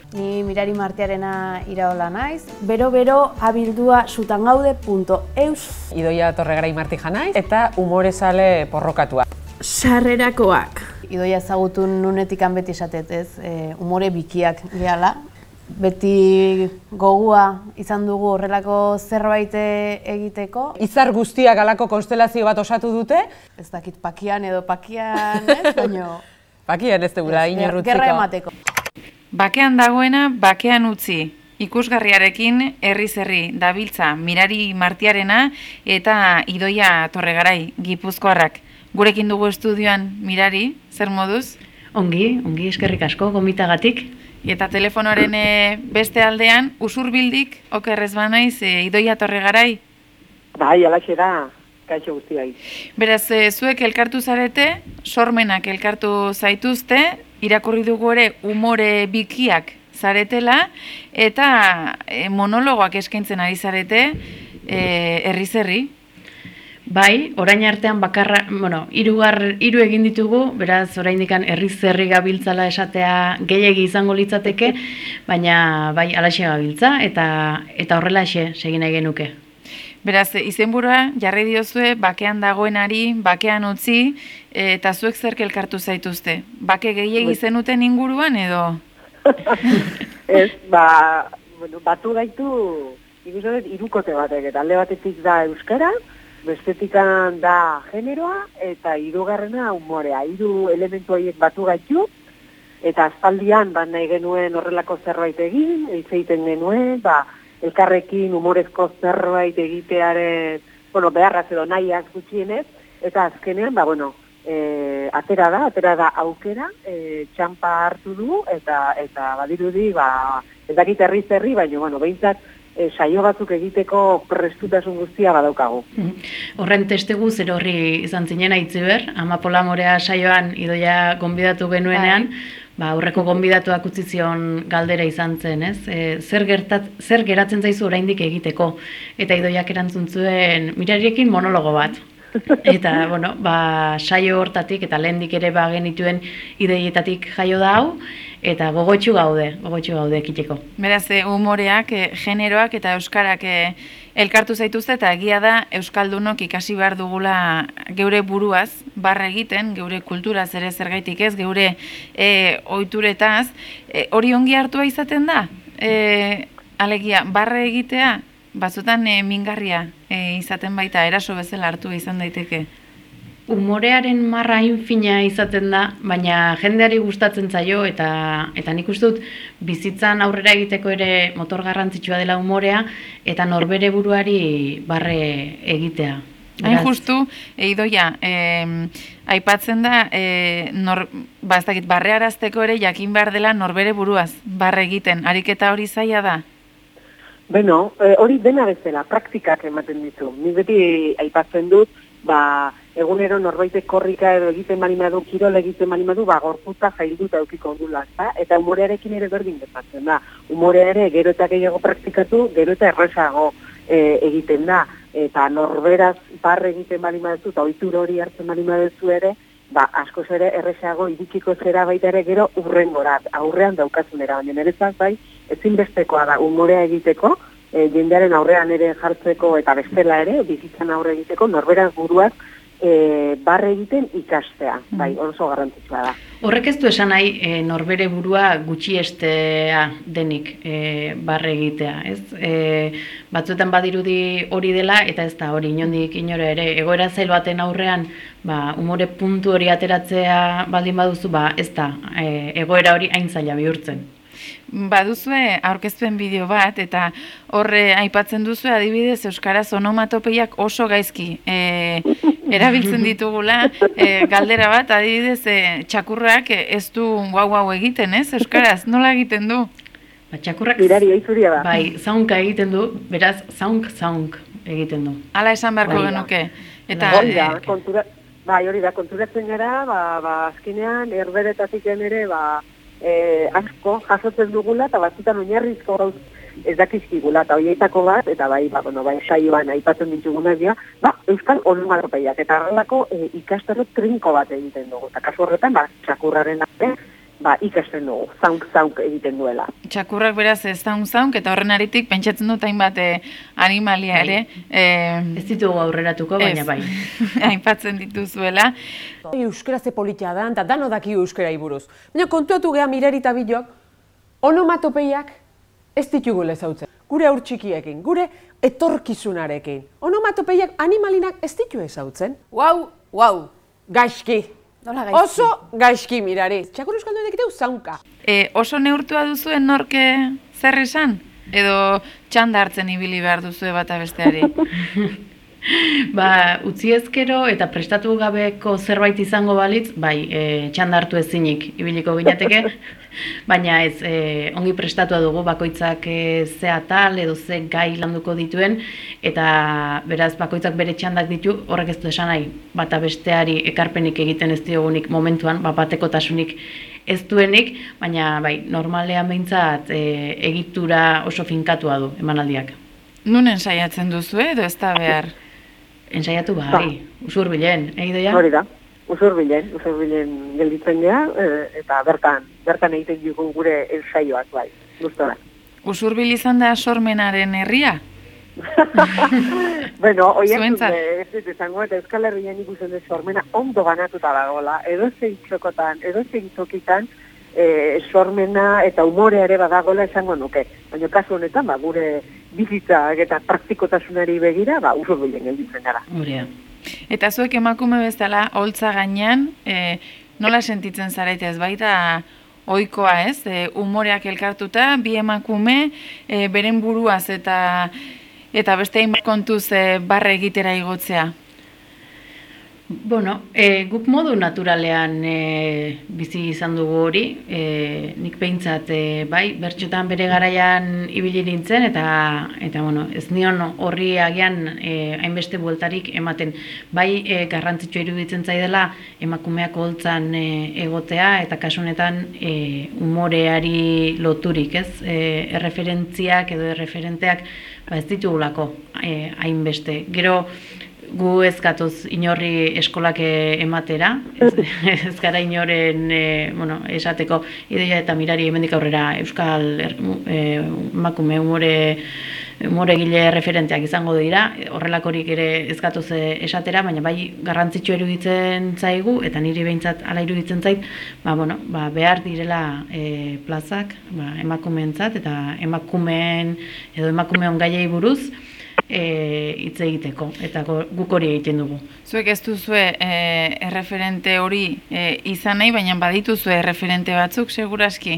Ni Mirari Martiarena iraola naiz. Bero abildua sutangaude.eus. Idoia Torregarai Martija naiz eta umorezale porrokatua. Sarrerakoak. Idoia ezagutu nunetikan beti esatet, ez? Umore bikiak gehala. Beti gogua izan dugu horrelako zerbait egiteko. Izar guztiak halako konstelazio bat osatu dute. Ez dakit pakian edo pakian, ez? Baina... Pakian ez dugula inorrutziko. Gerra emateko. Bakean dagoena, bakean utzi. Ikusgarriarekin herri dabiltza Mirari Martiarena eta Idoia Torregarai Gipuzkoarrak. Gurekin dugu estudioan Mirari, zer moduz? Ongi, eskerrik asko, gomitagatik. Eta telefonoaren beste aldean, usurbildik, okerrez banaiz, Idoia Torregarai? Bai, alaxe da, kaixo guztiai. Beraz, zuek elkartu zarete, sormenak elkartu zaituzte, irakurri dugu ere umore bikiak zaretela, eta monologoak eskaintzen ari zarete, herri. Bai, orain artean bakarra, hiru egin ditugu, beraz oraindikan herri gabiltzala esatea gehiegi izango litzateke, baina bai alaxe gabiltza eta horrelaxe segin nahi genuke. Beraz, izenburua jarri diozue bakean dagoenari, bakean utzi, eta zuek zerk elkartu zaituzte. Bake gehiegi zenuten inguruan edo? Ez, batu gaitu, ikusten hirukote batek, eta alde batetik da euskara, bestetikan da generoa, eta hirugarrena umorea. Hiru elementu horiek batu gaitu, eta aspaldian nahi genuen horrelako zerbait egin, hitz egiten genuen, elkarrekin humorezko zerbait egitearen, beharraz edo nahiak gutxienez, eta azkenean, atera da aukera, txampa hartu du, eta badirudi, ez dakit herri, baina, behintzat, saio batzuk egiteko prestutasun guztia badaukagu. Horren testegu zer horri izan zinen aitziber, Amapola Morea saioan Idoia gonbidatu genuenean, aurreko gonbidatuak utzi zion galdera izan zen, ez? Zer geratzen zaizu oraindik egiteko? Eta Idoiak erantzun zuen Mirariekin monologo bat. Eta, saio hortatik eta lehendik ere genituen ideietatik jaio da hau, eta gogotxu gaude ekiteko. Beraz, umoreak, generoak eta euskarak elkartu zaituzte, eta egia da euskaldunok ikasi behar dugula geure buruaz, barra egiten, geure kulturaz ere zergaitik ez, geure ohituretaz, hori ongi hartua izaten da? Alegia, barra egitea, batzutan mingarria izaten baita, eraso bezala hartu izan daiteke. Umorearen marra infina izaten da, baina jendeari gustatzen zaio eta nik uste dut bizitzan aurrera egiteko ere motor garrantzitsua dela umorea eta norbere buruari barre egitea. Hain justu, Idoia, aipatzen da, ez dakit, barrearazteko ere jakin behar dela norbere buruaz, barre egiten, ariketa hori zaila da? Hori dena bezala, praktikak ematen ditu. Nik beti aipatzen dut, egunero norbaitek korrika edo egiten balimadu, kirol egiten balimadu, gorputza jailduta eukiko dula, eta umorearekin ere berdin bezatzen da. Umorea ere gero eta gehiago praktikatu, gero eta errezago egiten da. Eta norberaz barre egiten balimadu, eta ohitura hori hartzen balimadu ere, askoz ere errezago irikiko zera baita ere gero urrengorat, aurrean daukazunera, baina nerezaz ezinbestekoa da umorea egiteko, jendearen aurrean ere jartzeko eta bestela ere, bizitzan aurre egiteko, norberaz buruaz barre egiten ikastea, oso garrantzitsua da. Horrek ez du esan nahi norbere burua gutxiestea denik barre egitea, ez? Batzuetan badirudi hori dela eta ez da hori inondik inora ere egoera zail baten aurrean umore puntu hori ateratzea baldin baduzu, ez da egoera hori hain zaila bihurtzen. Baduzue aurkezpen bideo bat, eta horre aipatzen duzu adibidez euskaraz onomatopeiak oso gaizki erabiltzen ditugula, galdera bat adibidez txakurrak ez du guau egiten, ez? Euskaraz, nola egiten du? Txakurrak Mirari aizuria da. Bai, zaunka egiten du, beraz zaunk egiten du. Hala esan beharko genuke. Hori da, konturatzen gara, azkenean herberetatik ere, asko jasotzen dugula eta batzutan oinarrizko gauz ez dakizkigula eta horietako bat, eta saioan aipatzen ditugunak dira, euskal onomatopeiak eta horrelako ikasterro trinko bat egiten dugu. Eta kasu horretan, txakurraren arte, ikasten dugu, zaunk egiten duela. Txakurrak beraz ez zaunk eta horren aritik pentsatzen dut hainbat animalia ere. Ez ditugu aurreratuko, baina bai. Aipatzen dituzuela. Euskara ze politia da, eta dano daki euskara buruz. Baina kontuatu geha Mirari eta Bilok, onomatopeiak ez ditugu lezautzen. Gure aur txikiekin, gure etorkizunarekin. Onomatopeiak animalinak ez ditu ezautzen. Wow, gaizki. Nola gaizki? Oso gaizki, Mirari. Txakur euskaldun dekiteu zaunka. Oso neurtua duzuen norke zer esan? Edo txanda hartzen ibili behar duzue bata besteari? Utzi ezkero eta prestatu gabeko zerbait izango balitz, txanda hartu ezinik ibiliko ginateke, baina ez, ongi prestatua dugu bakoitzak ze atal edo ze gai landuko dituen, eta beraz bakoitzak bere txandak ditu, horrek ez du esan nahi, bata besteari ekarpenik egiten ez diogunik momentuan, batekotasunik ez duenik, baina normalean behintzat egitura oso finkatua du emanaldiak. Nun ensaiatzen duzu edo ez da behar? Ensaiatu usurbilen, Idoia? Hori da, usurbilen gelditzen geha, eta bertan egiten dugu gure ensaioak, gustora. Usurbil izan da sormenaren herria? Bueno, oiak ez dut izango, eta Euskal Herrian ikusten dut sormena ondo banatuta dagoela, edozein txokotan, edozein tokitan, sormena eta umorea ere badagoela esango nuke. Baina kasu honetan, gure bizitzak eta praktikotasunari begira, usurbilen gelditzen gara. Eta zuek emakume bezala, holtza gainean, nola sentitzen zarete ez baita ohikoa ez? Umoreak elkartuta, bi emakume, beren buruaz eta beste hainbat kontuz barre egitera igotzea. Guk modu naturalean bizi izan dugu hori, nik behintzat bertxotan bere garaian ibili nintzen, eta ez nion horri agian hainbeste bueltarik ematen. Garrantzitsua iruditzen zaidala emakumeak holtzan egotea, eta kasunetan umoreari loturik, ez? Erreferentziak edo erreferenteak ez ditugulako hainbeste. Gero, gu ez gatoz inorri eskolak ematera, ez gara inoren esateko Idoia eta Mirari hemendik aurrera euskal emakume umoregile referenteak izango dira, horrelakorik ere ez gatoz esatera, baina garrantzitsua iruditzen zaigu, eta niri behintzat ala iruditzen zait, behar direla plazak emakumeentzat eta emakumeon gaiei buruz, hitz egiteko, eta guk hori egiten dugu. Zuek ez duzue erreferente hori izan nahi, baina badituzue erreferente batzuk, seguraski?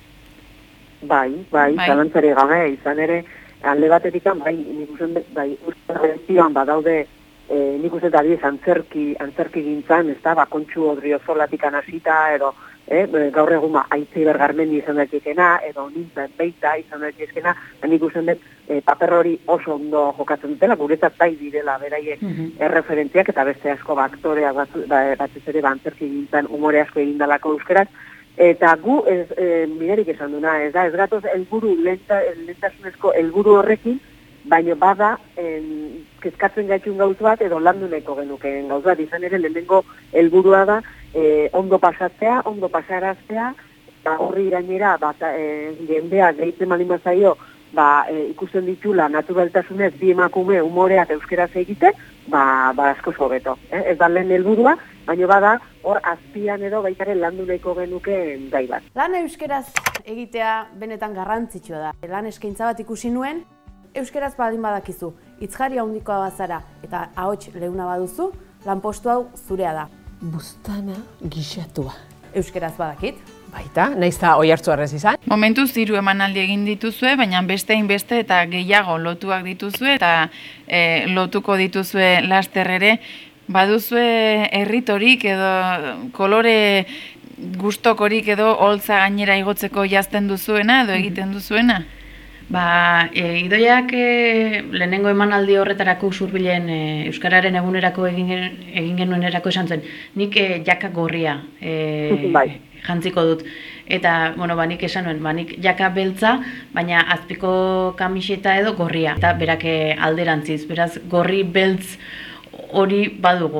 Zalantzari gabe, izan ere, alde batetik, nik uste badaude, nik uste dabiez antzerki gintzan, ez da, kontxu Odriozolatik anasita, edo, gaur egun Aitzi Bergarmendi izan daitezkena, edo nintzen beita izan daitezkena, nik uste dut paper hori oso ondo jokatzen dutela, guretzat direla beraiek erreferentziak, eta beste asko aktoreak batez ere antzerki gintzan umore asko egindalako euskeraz, eta gu Mirarik esan duna, ez gatoz lehentasunezko helburu horrekin, baina bada kezkatzen gaitxun gauz bat edo landu nahiko genukeen gauz bat, izan ere lehenengo helburua da ondo pasatzea, ondo pasaraztea, horri gainera jendea gehitzen malimazaio ikusten ditula naturaltasunez bi emakume umoreak euskeraz egiten, asko hobeto. Ez da lehen helburua, baina bada hor azpian edo baitaren landu nahiko genukeen gai bat. Lan euskeraz egitea benetan garrantzitsua da. Lan eskaintza bat ikusi nuen, euskeraz baldin badakizu, hitzjari handikoa bazara eta ahots leuna baduzu, lanpostu hau zurea da. Buztana gixatua. Euskeraz badakit. Baita, nahiz eta oi hartzu arrez izan. Momentuz 3 emanaldi egin dituzue, baina beste eta gehiago lotuak dituzue eta lotuko dituzue laster ere. Baduzue erritorik edo kolore gustokorik edo holtza gainera igotzeko jazten duzuena edo egiten duzuena? Idoiak lehenengo emanaldi horretarako usurbilen euskararen egunerako egin genuenerako esan zen, nik jaka gorria jantziko dut. Eta, nik esan nuen, nik jaka beltza, baina azpiko kamiseta edo gorria. Eta berak alderantziz, beraz gorri beltz hori badugu.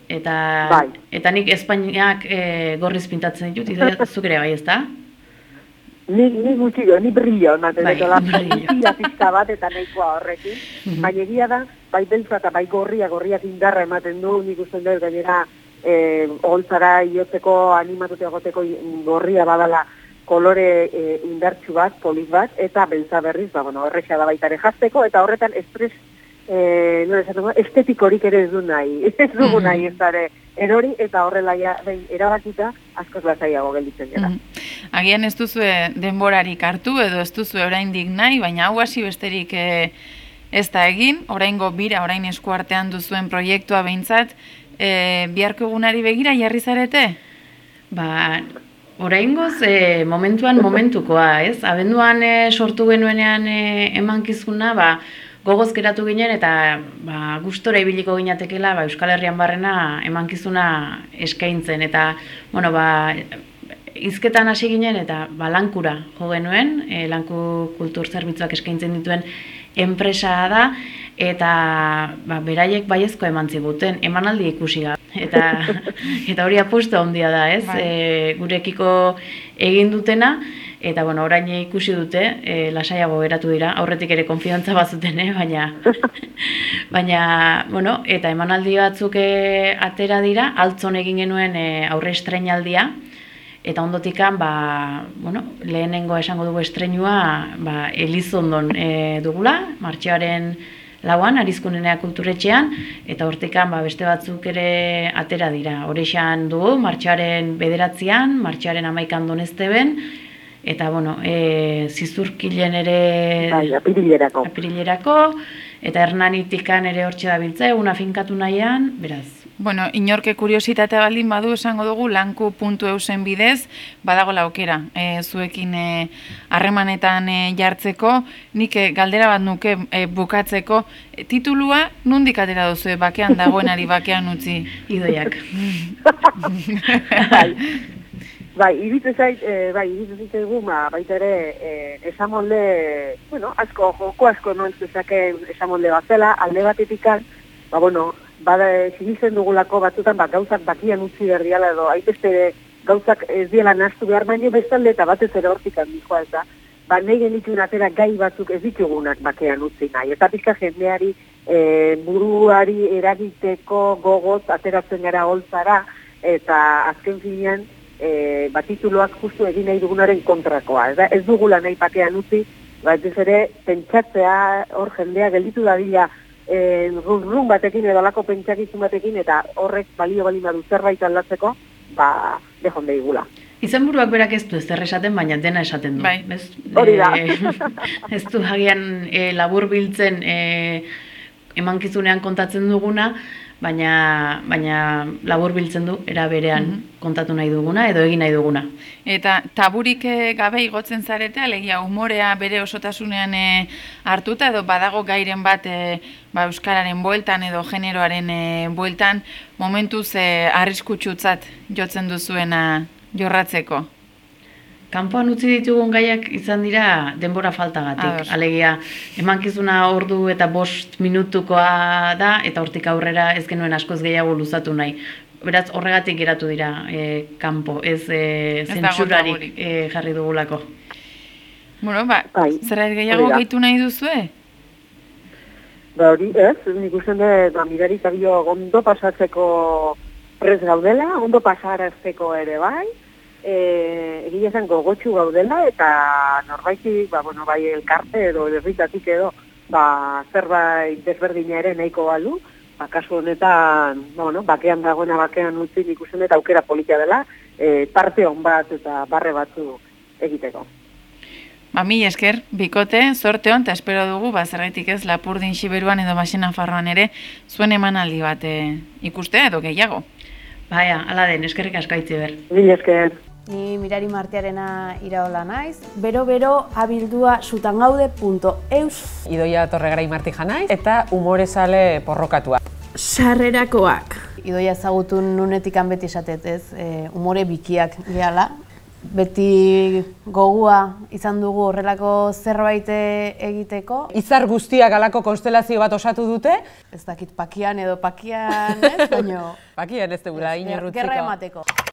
Eta nik Espainiak gorriz pintatzen ditut, Idoia, zuk ere bai, ez da? Ni gutxi ni brillo, gutxia pizka bat eta nahikoa horrekin. Baina egia da, bai beltza eta bai gorriak indarra ematen du, nik uste dut gainera oholtzara iotzeko, animatute egoteko gorria badala kolore indartsu bat, polit bat, eta beltza berriz, erresa da baitare jazteko, eta horretan estetikorik ere ez du nahi, ez dugu nahi ez dara erori, eta horrela erabakita askoz lasaiago gelditzen gara. Agian ez duzue denborarik hartu edo ez duzue oraindik nahi, baina hau hasi besterik ez da egin, oraingo bira, orain esku artean duzuen proiektua behintzat, biharko egunari begira jarri zarete? Oraingoz momentuan momentukoa, ez? Abenduan sortu genuenean emankizuna, gogoz geratu ginen eta gustora ibiliko ginatekela Euskal Herrian barrena emankizuna eskaintzen eta hizketan hasi ginen eta lankura jo genuen, lanku kultur zerbitzuak eskaintzen dituen enpresa da eta beraiek baiezko eman ziguten, emanaldi ikusi gabe. Eta hori apustu handia da, ez? Gurekiko egin dutena, eta orain ikusi dute, lasaiago geratu dira, aurretik ere konfidantza bazuten, baina, eta emanaldi batzuk atera dira, altzon egin genuen aurre estreinaldia, eta ondotikan, lehenengo esango dugu estreinua, Elizondon dugula, martxoaren 4an, Arizkunenea kulturetxean, eta hortikan beste batzuk ere atera dira. Horexan dugu, martxoaren 9an, martxoaren 11an Donezteben, eta Zizurkilen ere apirilerako, eta Hernanitikan ere hortxe dabiltza, eguna finkatu nahian, beraz. Inorke kuriositatea baldin badu esango dugu lanku.eusen bidez, badagoela aukera zuekin harremanetan jartzeko, nik galdera bat nuke bukatzeko, titulua nondik atera duzu, bakean dagoenari bakean utzi? Idoiak. Iritze zaigu, baita ere, esamolde, joko asko noen zezaken esamolde bat zela, alde batetikan, sinisten dugulako batzutan gauzak bakian utzi berdiala edo haitezte gauzak ez diela nahastu behar baino bestalde eta batez ere hortik handikoa ez da. Nahi genituen atera gai batzuk ez ditugunak bakean utzi nahi. Eta pizka jendeari buruari eragiteko gogoz ateratzen gara holtzara eta azken finean tituloak justu egin nahi dugunaren kontrakoa. Ez dugula nahi bakean utzi, batez ere pentsatzea hor jendea gelditu dadila run batekin edo alako pentsakizun batekin eta horrek balio badu zerbait aldatzeko, dehon behigula. Izenburuak berak ez du ez esaten, baina dena esaten du. Hori da. Ez du hagian labur biltzen emankizunean kontatzen duguna, baina labur biltzen du era berean kontatu nahi duguna edo egin nahi duguna. Eta taburik gabe igotzen zarete, alegia humorea bere osotasunean hartuta edo badago gairen bat euskararen bueltan edo generoaren bueltan momentuz arriskutsutzat jotzen duzuena jorratzeko? Kanpoan utzi ditugun gaiak izan dira denbora faltagatik. Alegia, emankizuna ordu eta 5 minutukoa da, eta hortik aurrera ez genuen askoz gehiago luzatu nahi. Beraz, horregatik geratu dira kanpo, ez zentsurarik jarri dugulako. Zerbait gehiago gehitu nahi duzue? Hori ez, nik usten dut, mirari zabio ondo pasatzeko prez gaudela, ondo pasarazteko ere bai, egia zen gogotxu gaudela eta norbaiti, bai elkarte edo herritatik edo zerbait desberdina ere nahiko balu, kasu honetan, bakean dagoena bakean utzi ikusten eta aukera polita dela, parte hon bat eta barre batzu egiteko. Mil esker, bikote, sorte hon, eta espero dugu, zergaitik ez, Lapurdin Xiberuan edo Baxenafarroan ere, zuen emanaldi bat ikustea edo gehiago. Hala den, eskerrik asko Aitziber. Mil esker. Ni Mirari Martiarena iraola naiz. Bero abildua sutangaude.eus. Idoia Torregarai Martija naiz eta umorezale porrokatua. Sarrerakoak. Idoia ezagutu nunetik beti esatet ez, umore bikiak gehala. Beti gogua izan dugu horrelako zerbait egiteko. Izar guztiak alako konstelazio bat osatu dute. Ez dakit pakian edo pakian, ez? Baina Pakian ez dugula inorrutziko. gerra emateko.